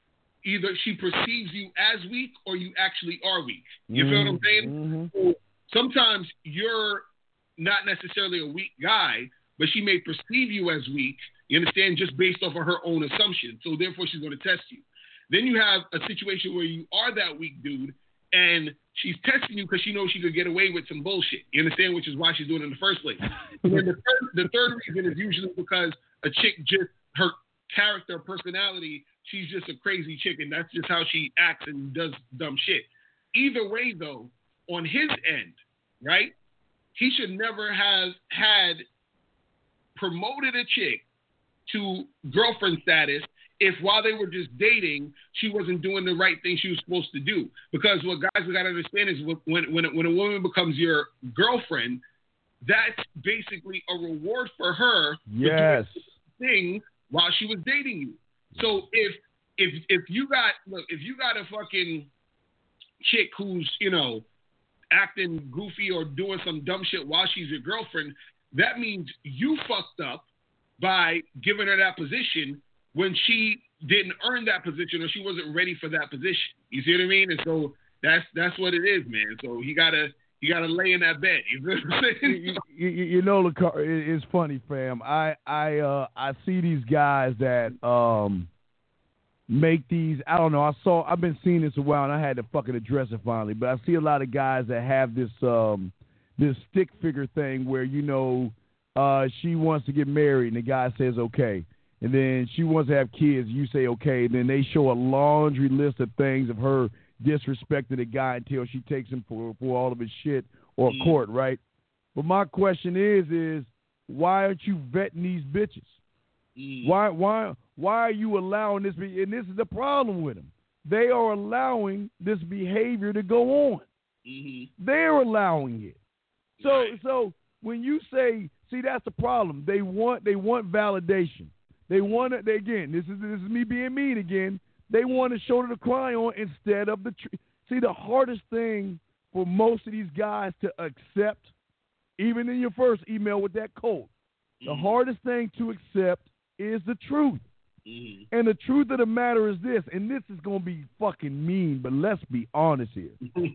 either she perceives you as weak or you actually are weak. You mm-hmm. feel what I'm saying? Mm-hmm. So sometimes you're not necessarily a weak guy, but she may perceive you as weak, you understand, just based off of her own assumption. So therefore she's going to test you. Then you have a situation where you are that weak dude and she's testing you because she knows she could get away with some bullshit. You understand? Which is why she's doing it in the first place. And then the third, the third reason is usually because a chick just, her character, personality, she's just a crazy chick and that's just how she acts and does dumb shit. Either way, though, on his end, right, he should never have had promoted a chick to girlfriend status if while they were just dating, she wasn't doing the right thing she was supposed to do. Because what guys we got to understand is when, when, when a woman becomes your girlfriend, that's basically a reward for her yes. for doing things while she was dating you. So if if if you got look, if you got a fucking chick who's, you know, acting goofy or doing some dumb shit while she's your girlfriend, that means you fucked up by giving her that position when she didn't earn that position or she wasn't ready for that position. You see what I mean? And so that's that's what it is, man. So he gotta he gotta lay in that bed. You know what I'm saying? You, you, you know, it's funny, fam. I I uh, I see these guys that um make these. I don't know. I saw. I've been seeing this a while, and I had to fucking address it finally. But I see a lot of guys that have this um this stick figure thing where, you know, uh, she wants to get married, and the guy says okay. And then she wants to have kids. You say okay. And then they show a laundry list of things of her disrespecting the guy until she takes him for, for all of his shit or mm. court, right? But my question is, is why aren't you vetting these bitches? Mm. Why, why, why are you allowing this? Be, and this is the problem with them. They are allowing this behavior to go on. Mm-hmm. They're allowing it. So, right. so when you say, see, that's the problem. They want, they want validation. They want to, they, again, this is this is me being mean again. They want to shoulder the cry on instead of the tr- see, the hardest thing for most of these guys to accept, even in your first email with that code, mm-hmm. the hardest thing to accept is the truth. Mm-hmm. And the truth of the matter is this, and this is going to be fucking mean, but let's be honest here.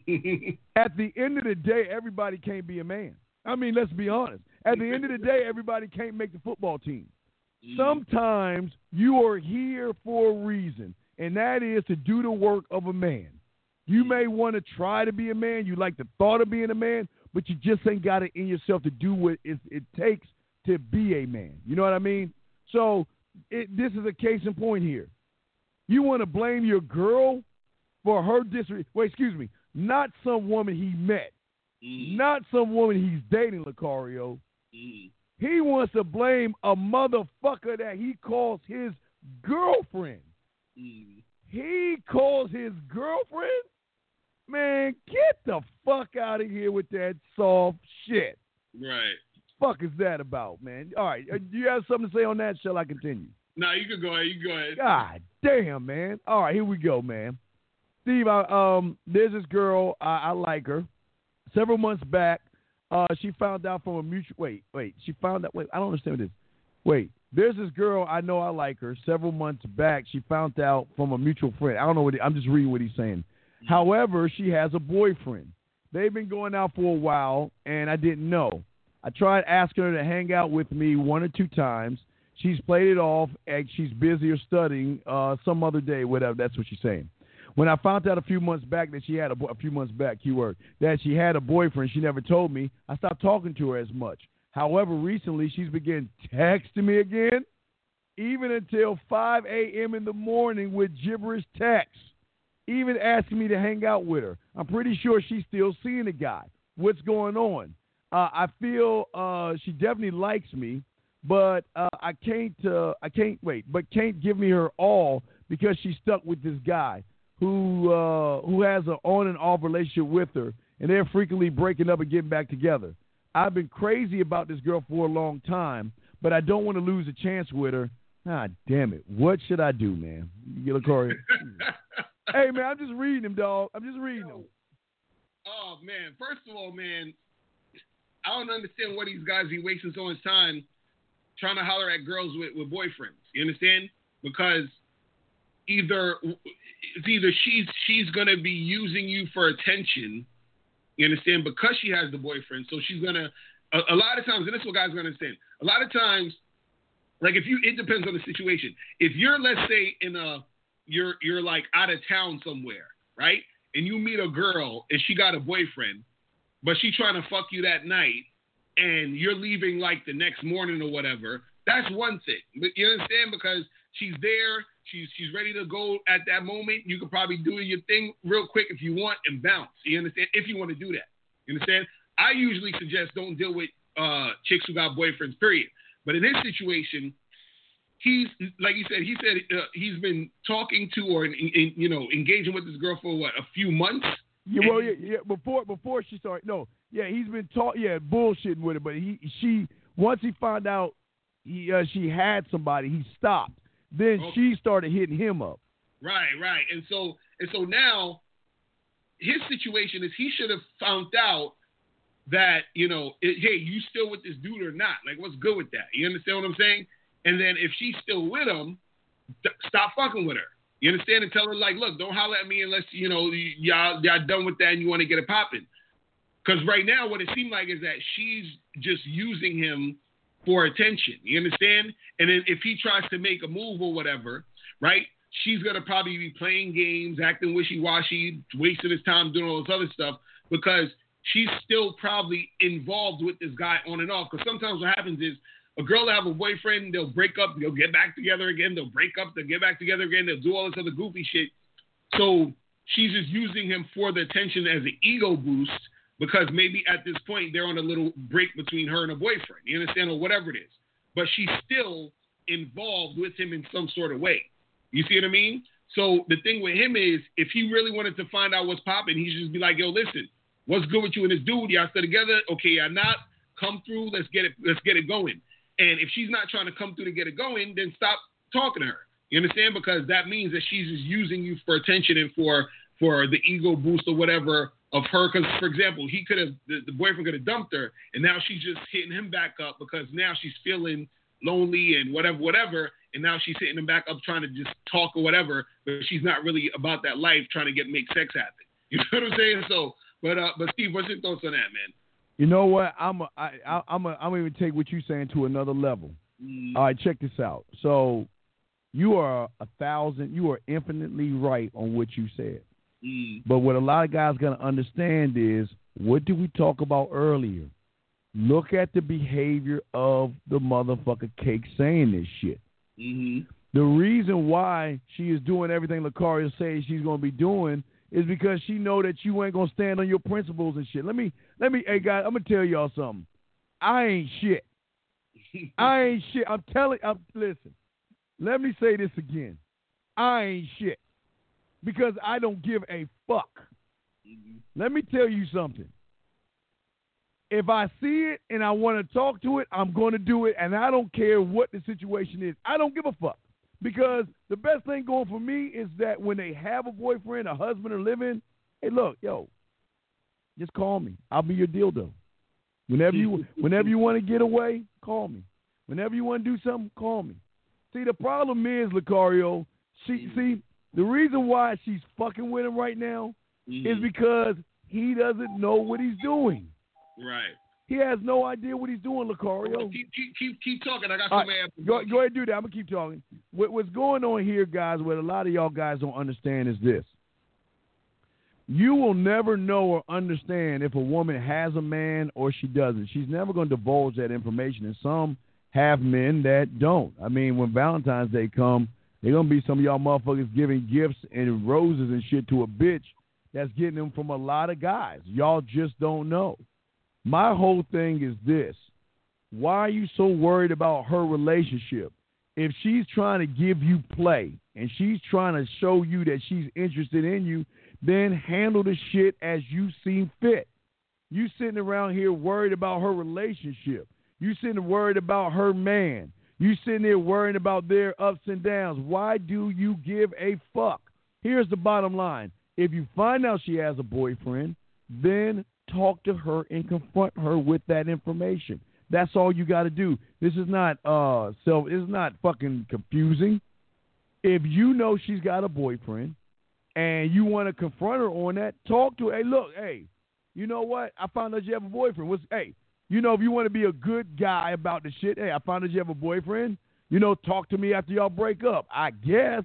At the end of the day, everybody can't be a man. I mean, let's be honest. At the end of the day, everybody can't make the football team. Sometimes you are here for a reason, and that is to do the work of a man. You may want to try to be a man. You like the thought of being a man, but you just ain't got it in yourself to do what it, it takes to be a man. You know what I mean? So it, this is a case in point here. You want to blame your girl for her disrespect. Wait, excuse me. Not some woman he met. Mm. Not some woman he's dating, Lucario. Mm. He wants to blame a motherfucker that he calls his girlfriend. Mm. He calls his girlfriend? Man, get the fuck out of here with that soft shit. Right. Fuck is that about, man? All right, do you have something to say on that? Shall I continue? No, you can go ahead. You can go ahead. God damn, man. All right, here we go, man. Steve, I, um, there's this girl. I, I like her. Several months back, Uh, she found out from a mutual. Wait, wait. She found out. Wait, I don't understand this. Wait, there's this girl. I know I like her. Several months back, she found out from a mutual friend. I don't know what. He, I'm just reading what he's saying. Mm-hmm. However, she has a boyfriend. They've been going out for a while, and I didn't know. I tried asking her to hang out with me one or two times. She's played it off, and she's busy or studying uh, some other day, whatever. That's what she's saying. When I found out a few months back that she had a, a few months back, keyword, that she had a boyfriend, she never told me. I stopped talking to her as much. However, recently she's begun texting me again, even until five a.m. in the morning with gibberish texts, even asking me to hang out with her. I'm pretty sure she's still seeing the guy. What's going on? Uh, I feel uh, she definitely likes me, but uh, I can't. Uh, I can't wait, but can't give me her all because she's stuck with this guy who uh, who has an on and off relationship with her, and they're frequently breaking up and getting back together. I've been crazy about this girl for a long time, but I don't want to lose a chance with her. Ah, damn it. What should I do, man? You get a Corey. Hey, man, I'm just reading him, dog. I'm just reading him. Oh, man. First of all, man, I don't understand why these guys be wasting so much time trying to holler at girls with, with boyfriends. You understand? Because either it's either she's she's gonna be using you for attention, you understand, because she has the boyfriend. So she's gonna a, a lot of times, and this is what guys gonna understand. A lot of times, like if you, it depends on the situation. If you're, let's say, in a you're you're like out of town somewhere, right? And you meet a girl and she got a boyfriend, but she trying to fuck you that night, and you're leaving like the next morning or whatever. That's one thing. But you understand, because she's there, she's she's ready to go at that moment. You could probably do your thing real quick if you want and bounce. You understand? If you want to do that. You understand? I usually suggest don't deal with uh, chicks who got boyfriends, period. But in his situation, he's, like you said, he said uh, he's been talking to or, in, in, you know, engaging with this girl for, what, a few months? Yeah, well, yeah, yeah, before before she started, no, yeah, he's been talk, yeah, bullshitting with her, but he, she, once he found out he, uh, she had somebody, he stopped. Then okay. She started hitting him up. Right, right, and so and so now, his situation is he should have found out that, you know, it, hey, you still with this dude or not? Like, what's good with that? You understand what I'm saying? And then if she's still with him, th- stop fucking with her. You understand? And tell her, like, look, don't holler at me unless, you know, y- y'all, y'all done with that and you want to get it popping. Because right now what it seemed like is that she's just using him for attention. You understand? And then if he tries to make a move or whatever, right, she's going to probably be playing games, acting wishy-washy, wasting his time doing all this other stuff because she's still probably involved with this guy on and off. Because sometimes what happens is a girl will have a boyfriend, they'll break up, they'll get back together again, they'll break up, they'll get back together again, they'll do all this other goofy shit. So she's just using him for the attention as an ego boost because maybe at this point they're on a little break between her and her boyfriend, you understand, or whatever it is. But she's still involved with him in some sort of way. You see what I mean? So the thing with him is, if he really wanted to find out what's popping, he should just be like, yo, listen, what's good with you and this dude? Y'all still together? Okay, y'all not? Come through. Let's get it. Let's get it going. And if she's not trying to come through to get it going, then stop talking to her. You understand? Because that means that she's just using you for attention and for for the ego boost or whatever of her. Because, for example, he could have the, the boyfriend could have dumped her, and now she's just hitting him back up because now she's feeling lonely and whatever, whatever. And now she's hitting him back up trying to just talk or whatever, but she's not really about that life trying to get make sex happen. You know what I'm saying? So, but uh, but Steve, what's your thoughts on that, man? You know what? I'm a, I, I, I'm a, I'm gonna even take what you're saying to another level. Mm. All right, check this out. So, you are a thousand. You are infinitely right on what you said. Mm. But what a lot of guys gonna understand is, what did we talk about earlier? Look at the behavior of the motherfucker Cake saying this shit. Mm-hmm. The reason why she is doing everything Lucario says she's going to be doing is because she know that you ain't going to stand on your principles and shit. Let me, let me, hey guys, I'm going to tell y'all something. I ain't shit. I ain't shit. I'm telling, I'm, listen, let me say this again. I ain't shit because I don't give a fuck. Mm-hmm. Let me tell you something. If I see it and I want to talk to it, I'm going to do it, and I don't care what the situation is. I don't give a fuck because the best thing going for me is that when they have a boyfriend, a husband, or living, hey, look, yo, just call me. I'll be your dildo. Whenever you whenever you want to get away, call me. Whenever you want to do something, call me. See, the problem is, Lucario, she, see, the reason why she's fucking with him right now mm-hmm. is because he doesn't know what he's doing. Right. He has no idea what he's doing, Lucario. Keep, keep, keep, keep talking. I got some right, go, go ahead and do that. I'm going to keep talking. What, what's going on here, guys, what a lot of y'all guys don't understand is this. You will never know or understand if a woman has a man or she doesn't. She's never going to divulge that information, and some have men that don't. I mean, when Valentine's Day come, they're going to be some of y'all motherfuckers giving gifts and roses and shit to a bitch that's getting them from a lot of guys. Y'all just don't know. My whole thing is this. Why are you so worried about her relationship? If she's trying to give you play and she's trying to show you that she's interested in you, then handle the shit as you seem fit. You sitting around here worried about her relationship. You sitting worried about her man. You sitting there worrying about their ups and downs. Why do you give a fuck? Here's the bottom line. If you find out she has a boyfriend, then talk to her and confront her with that information. That's all you got to do. This is not uh self. It's not fucking confusing. If you know she's got a boyfriend, and you want to confront her on that, talk to her. Hey, look, hey, you know what? I found out you have a boyfriend. What's, hey, you know, if you want to be a good guy about the shit, hey, I found out you have a boyfriend. You know, talk to me after y'all break up. I guess.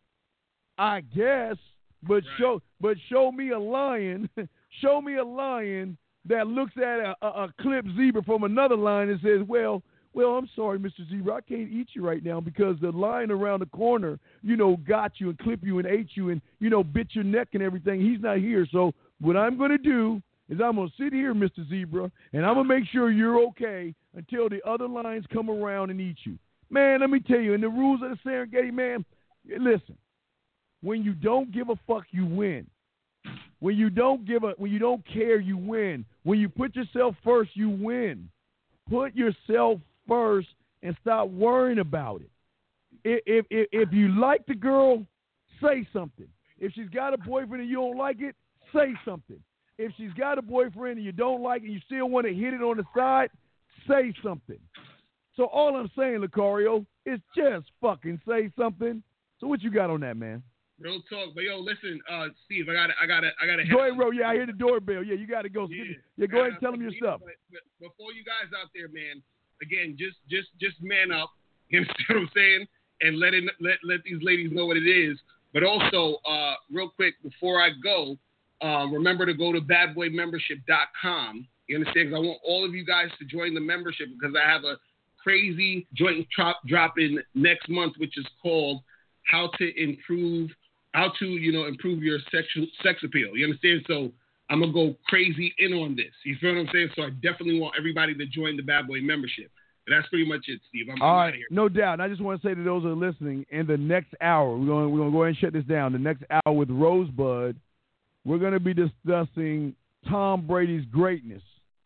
I guess. But right. show but show me a lion. show me a lion that looks at a, a, a clipped zebra from another lion and says, well, well, I'm sorry, Mister Zebra, I can't eat you right now because the lion around the corner, you know, got you and clipped you and ate you and, you know, bit your neck and everything. He's not here. So what I'm going to do is I'm going to sit here, Mister Zebra, and I'm going to make sure you're okay until the other lions come around and eat you. Man, let me tell you, in the rules of the Serengeti, man, listen, when you don't give a fuck, you win. When you don't give a, when you don't care, you win. When you put yourself first, you win. Put yourself first and stop worrying about it. If, if, if you like the girl, say something. If she's got a boyfriend and you don't like it, say something. If she's got a boyfriend and you don't like it and you still want to hit it on the side, say something. So all I'm saying, Lucario, is just fucking say something. So what you got on that, man? Real talk, but yo, listen, uh, Steve, I got, I got, I got to. Go ahead, bro. Yeah, I hear the doorbell. Yeah, you got to go. Yeah, yeah go ahead and tell them yourself. But, but before you guys out there, man, again, just, just, just man up. You understand what I'm saying? And let it, let, let these ladies know what it is. But also, uh, real quick, before I go, uh, remember to go to bad boy membership dot com. You understand? Because I want all of you guys to join the membership because I have a crazy joint drop dropping next month, which is called "How to Improve." How to, you know, improve your sexual sex appeal. You understand? So I'm going to go crazy in on this. You feel what I'm saying? So I definitely want everybody to join the Bad Boy membership. And that's pretty much it, Steve. I'm, All I'm right, out of here. No doubt. And I just want to say to those who are listening, in the next hour, we're going, we're going to go ahead and shut this down. The next hour with Rosebud, we're going to be discussing Tom Brady's greatness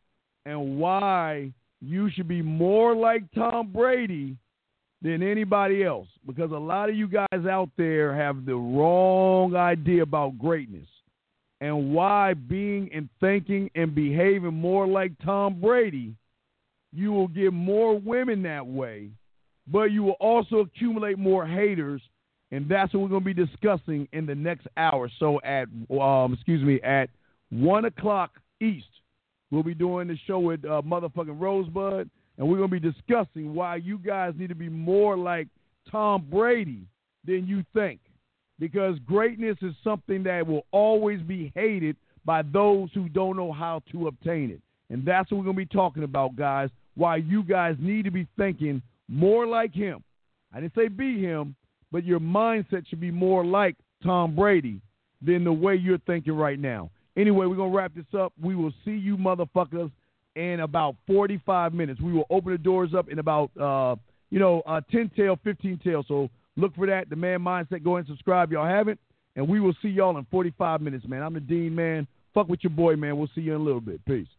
and why you should be more like Tom Brady than anybody else, because a lot of you guys out there have the wrong idea about greatness and why being and thinking and behaving more like Tom Brady, you will get more women that way, but you will also accumulate more haters, and that's what we're going to be discussing in the next hour. So at, um, excuse me, at one o'clock East, we'll be doing the show with uh, motherfucking Rosebud. And we're going to be discussing why you guys need to be more like Tom Brady than you think. Because greatness is something that will always be hated by those who don't know how to obtain it. And that's what we're going to be talking about, guys, why you guys need to be thinking more like him. I didn't say be him, but your mindset should be more like Tom Brady than the way you're thinking right now. Anyway, we're going to wrap this up. We will see you motherfuckers in about forty-five minutes. We will open the doors up in about, uh, you know, uh, ten tail, fifteen tail. So look for that. The Man Mindset. Go ahead and subscribe. Y'all haven't. And we will see y'all in forty-five minutes, man. I'm the Dean, man. Fuck with your boy, man. We'll see you in a little bit. Peace.